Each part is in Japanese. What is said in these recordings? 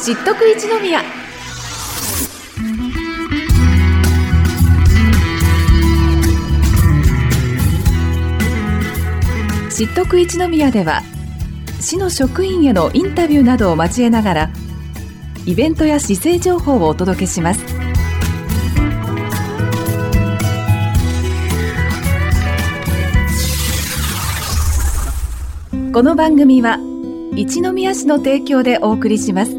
知っとく一宮。知っとく一宮では、市の職員へのインタビューなどを交えながらイベントや市政情報をお届けします。この番組は一宮市の提供でお送りします。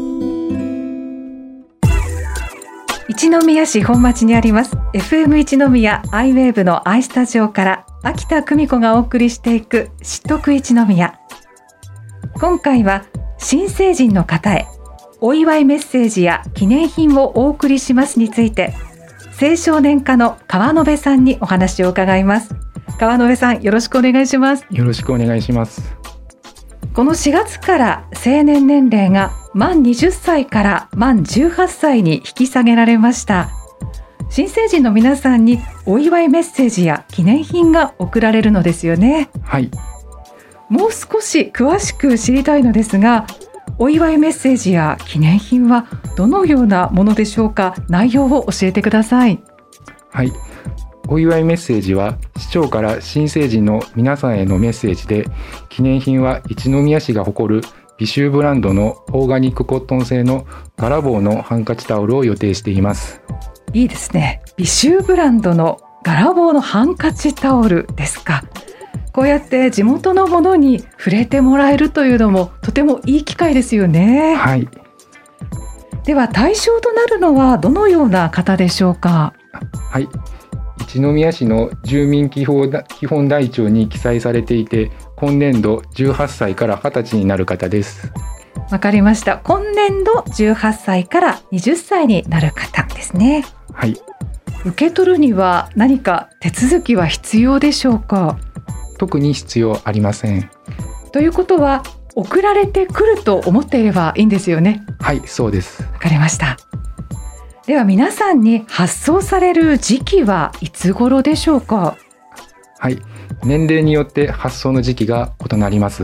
一宮市本町にあります FM 一宮アイウェーブの I スタジオから秋田久美子がお送りしていく知っとく一宮。今回は新成人の方へお祝いメッセージや記念品をお送りしますについて、青少年課の川野辺さんにお話を伺います。川野辺さん、よろしくお願いします。 よろしくお願いします。 この4月から成年年齢が満20歳から満18歳に引き下げられました。新成人の皆さんにお祝いメッセージや記念品が贈られるのですよね。 はい。 もう少し詳しく知りたいのですが、お祝いメッセージや記念品はどのようなものでしょうか。内容を教えてください。 はい。お祝いメッセージは市長から新成人の皆さんへのメッセージで、記念品は一宮市が誇る美州ブランドのオーガニックコットン製のガラボーのハンカチタオルを予定しています。 いいですね。美州ブランドのガラボーのハンカチタオルですか。こうやって地元のものに触れてもらえるというのもとてもいい機会ですよね。 はい。 では対象となるのはどのような方でしょうか。 はい。一宮市の住民基本台帳に記載されていて、今年度18歳から20歳になる方です。 わかりました。今年度18歳から20歳になる方ですね。 はい。 受け取るには何か手続きは必要でしょうか。 特に必要ありません。 ということは送られてくると思っていればいいんですよね。 はい、そうです。 わかりました。では皆さんに発送される時期はいつ頃でしょうか。 はい、年齢によって発送の時期が異なります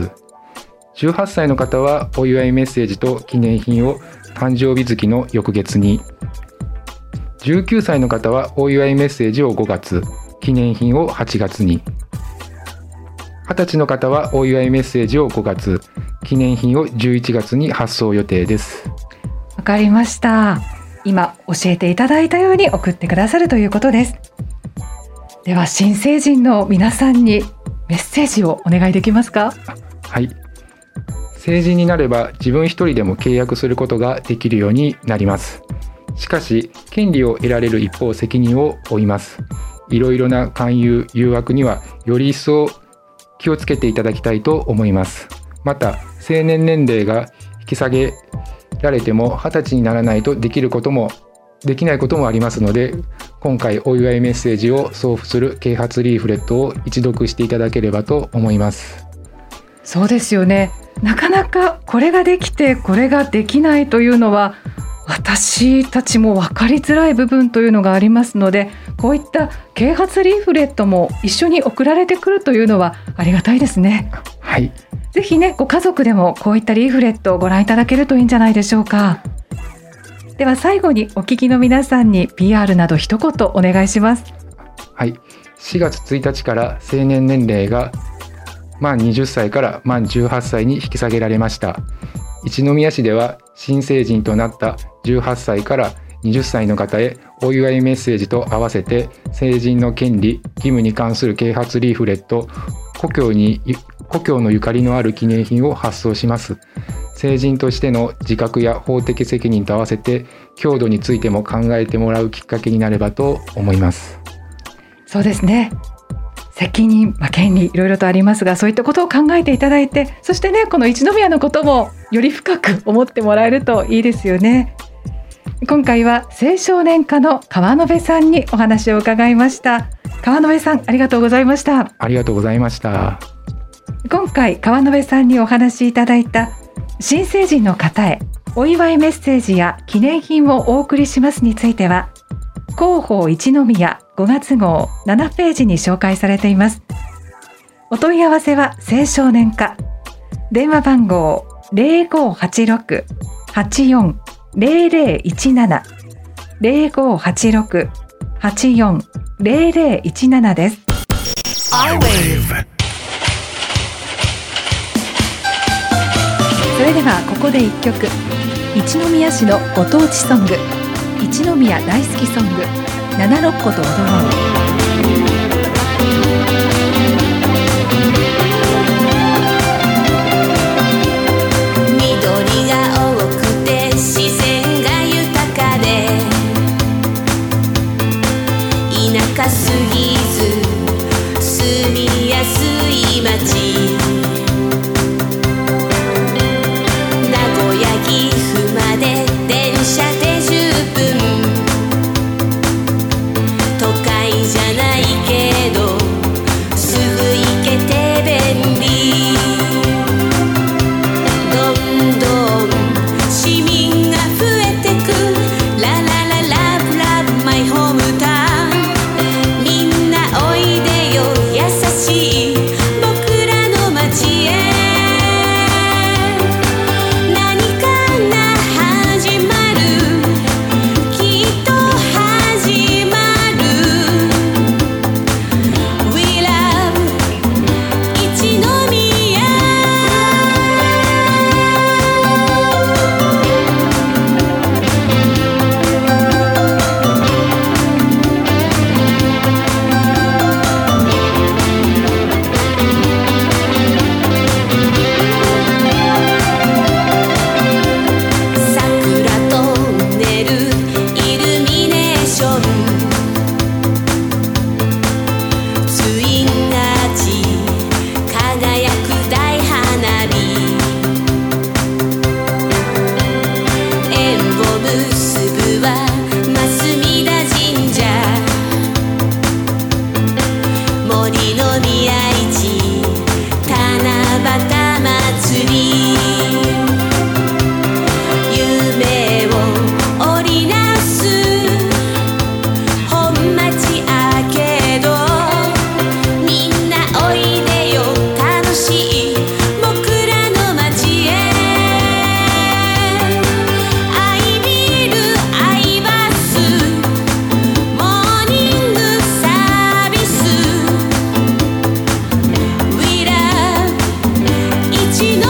。18歳の方はお祝いメッセージと記念品を誕生日月の翌月に、19歳の方はお祝いメッセージを5月、記念品を8月に、20歳の方はお祝いメッセージを5月、記念品を11月に発送予定です。 わかりました。今教えていただいたように送ってくださるということです。では新成人の皆さんにメッセージをお願いできますか。 はい。成人になれば自分一人でも契約することができるようになります。しかし権利を得られる一方、責任を負います。いろいろな勧誘誘惑にはより一層気をつけていただきたいと思います。また成年年齢が引き下げられても20歳にならないとできないこともありますので、今回お祝いメッセージを送付する啓発リーフレットを一読していただければと思います。 そうですよね。なかなかこれができてこれができないというのは私たちも分かりづらい部分というのがありますので、こういった啓発リーフレットも一緒に送られてくるというのはありがたいですね。 はい。 ぜひね、ご家族でもこういったリーフレットをご覧いただけるといいんじゃないでしょうか。では最後にお聞きの皆さんに PR など一言お願いします。 はい。4月1日から成年年齢が満20歳から満18歳に引き下げられました。一宮市では新成人となった18歳から20歳の方へお祝いメッセージと合わせて成人の権利・義務に関する啓発リーフレット、故郷のゆかりのある記念品を発送します。成人としての自覚や法的責任と合わせて強度についても考えてもらうきっかけになればと思います。 そうですね。責任、権利いろいろとありますが、そういったことを考えていただいて、そしてね、この一宮のこともより深く思ってもらえるといいですよね。今回は青少年課の川野辺さんにお話を伺いました。川野辺さん、ありがとうございました。 ありがとうございました。 今回川野辺さんにお話しいただいた新成人の方へお祝いメッセージや記念品をお送りしますについては、広報一宮5月号7ページに紹介されています。お問い合わせは青少年課、電話番号 0586-840017 0586-840017です。 iWave。 それではここで1曲、一宮市のご当地ソング、一宮大好きソング、七六個と踊ろう。 緑が多くて自然が豊かで、田舎すぎず住みやすい街、名古屋岐阜まで電車で10分、都会じゃないけどすぐ行けて便利、どんどん市民が増えてく、ララララブラブマイホームタウン、みんなおいでよ優しい僕らの街へ、何かが始まる、きっと始まる、 We love 一宮。桜トンネルイルミネーション、ツインアーチ輝く大花火、縁を結ぶは増mida神社、森の宮市七夕祭り、夢を織りなす本町アーケード、みんなおいでよ楽しい僕らの街へ、アイビルアイバスモーニングサービス、 We love 一宮。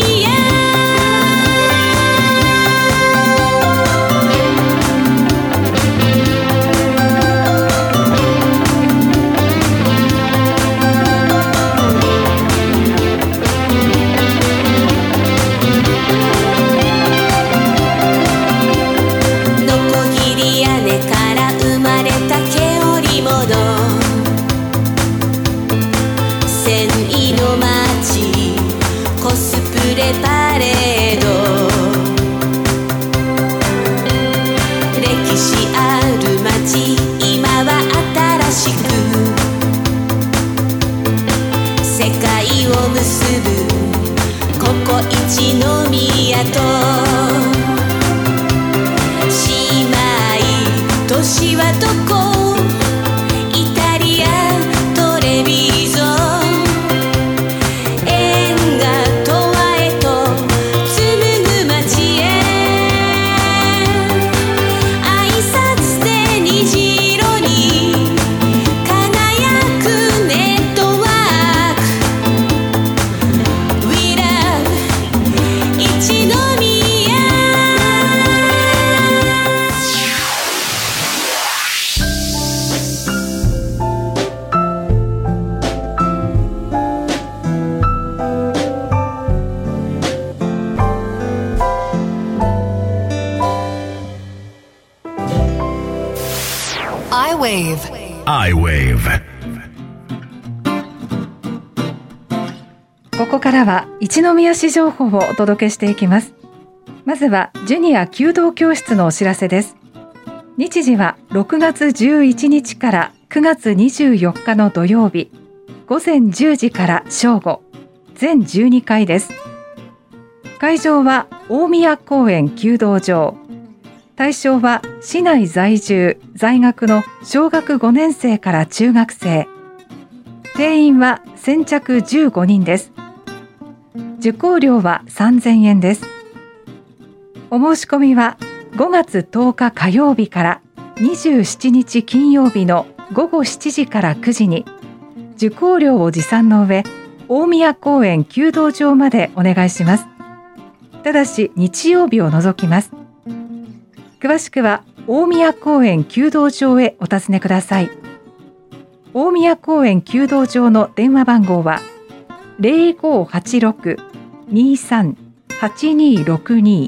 のこぎり屋根から生まれた毛織物、繊維の街コスプレパレード、歴史ある街今は新しく、世界を結ぶここ一宮と、姉妹都市はどこ、イタリアトレビゾン、縁が永遠へと紡ぐ街へ、挨拶で虹色に輝くネットワーク、 We love 一宮。 iWave。 ここからは一宮市情報をお届けしていきます。まずはジュニア弓道教室のお知らせです。日時は6月11日から9月24日の土曜日、午前10時から正午、全12回です。会場は大宮公園弓道場。対象は市内在住在学の小学5年生から中学生。定員は先着15人です。受講料は3000円です。 お申し込みは5月10日火曜日から27日金曜日の午後7時から9時に受講料を持参の上、大宮公園弓道場までお願いします。ただし日曜日を除きます。詳しくは大宮公園弓道場へお尋ねください。大宮公園弓道場の電話番号は 0586-23-8262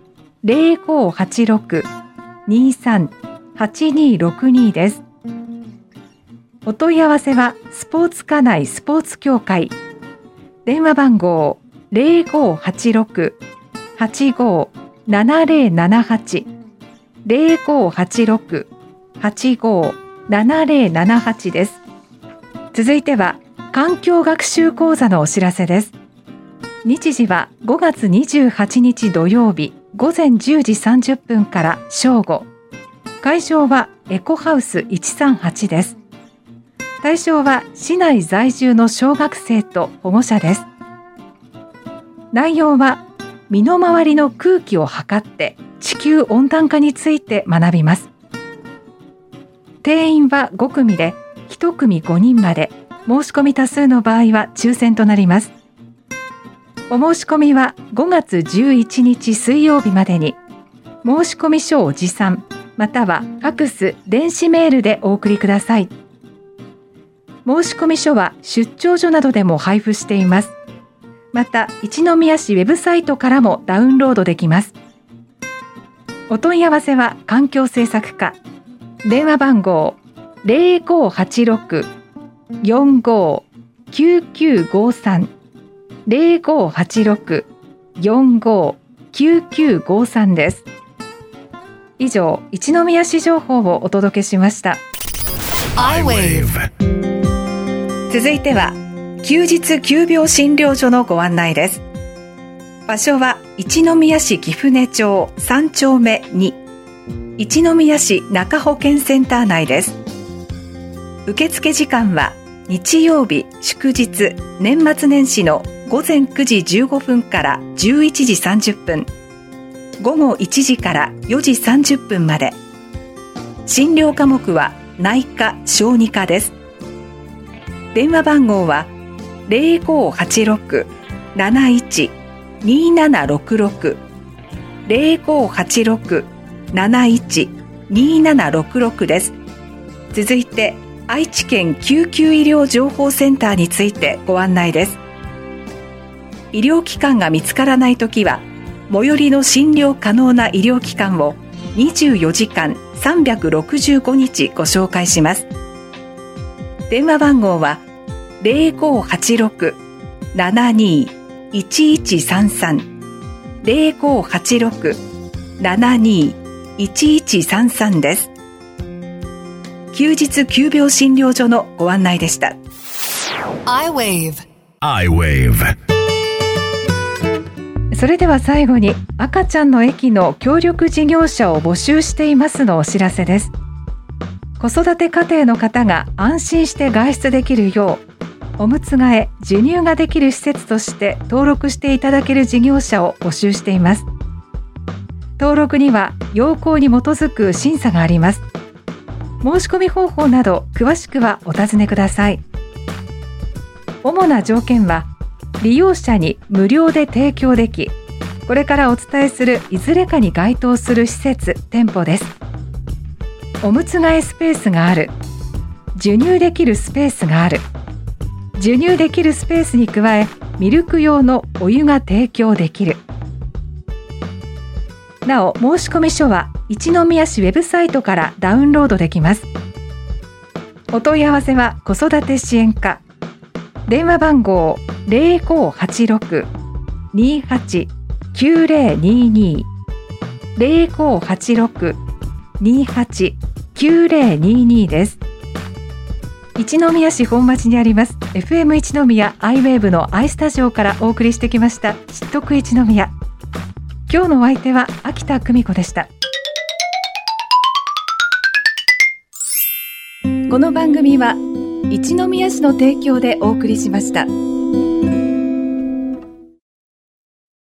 0586-23-8262 です。お問い合わせはスポーツ課内スポーツ協会、電話番号 0586-85-7078 0586-85-7078 です。続いては環境学習講座のお知らせです。日時は5月28日土曜日午前10時30分から正午。会場はエコハウス138です。対象は市内在住の小学生と保護者です。内容は身の回りの空気を測って地球温暖化について学びます。定員は5組で1組5人まで、申し込み多数の場合は抽選となります。お申し込みは5月11日水曜日までに申し込み書を持参またはファクス・電子メールでお送りください。申し込み書は出張所などでも配布しています。また一宮市ウェブサイトからもダウンロードできます。お問い合わせは環境政策課、電話番号 0586-45-9953 0586-45-9953 です。以上、一宮市情報をお届けしました。続いては休日急病診療所のご案内です。場所は一宮市貴船町3丁目2、一宮市中保健センター内です。受付時間は日曜日、祝日、年末年始の午前9時15分から11時30分、午後1時から4時30分まで。診療科目は内科・小児科です。電話番号は 0586-71-2766 0586-71-2766 です。続いて愛知県救急医療情報センターについてご案内です。医療機関が見つからないときは最寄りの診療可能な医療機関を24時間365日ご紹介します。電話番号は 0586-72-1133 0586-72-1133 です。休日急病診療所のご案内でした。 I-Wave。 それでは最後に赤ちゃんの駅の協力事業者を募集していますのお知らせです。子育て家庭の方が安心して外出できるよう、おむつ替え、授乳ができる施設として登録していただける事業者を募集しています。登録には要項に基づく審査があります。申し込み方法など詳しくはお尋ねください。主な条件は利用者に無料で提供でき、これからお伝えするいずれかに該当する施設・店舗です。おむつ替えスペースがある、授乳できるスペースがある、授乳できるスペースに加えミルク用のお湯が提供できる。なお申し込み書は一宮市ウェブサイトからダウンロードできます。お問い合わせは子育て支援課、電話番号 0586-28-9022 0586-28-9022 です。一宮市本町にあります FM 一宮アイウェーブのアイスタジオからお送りしてきました知得一宮。今日のお相手は秋田久美子でした。この番組は一宮市の提供でお送りしました。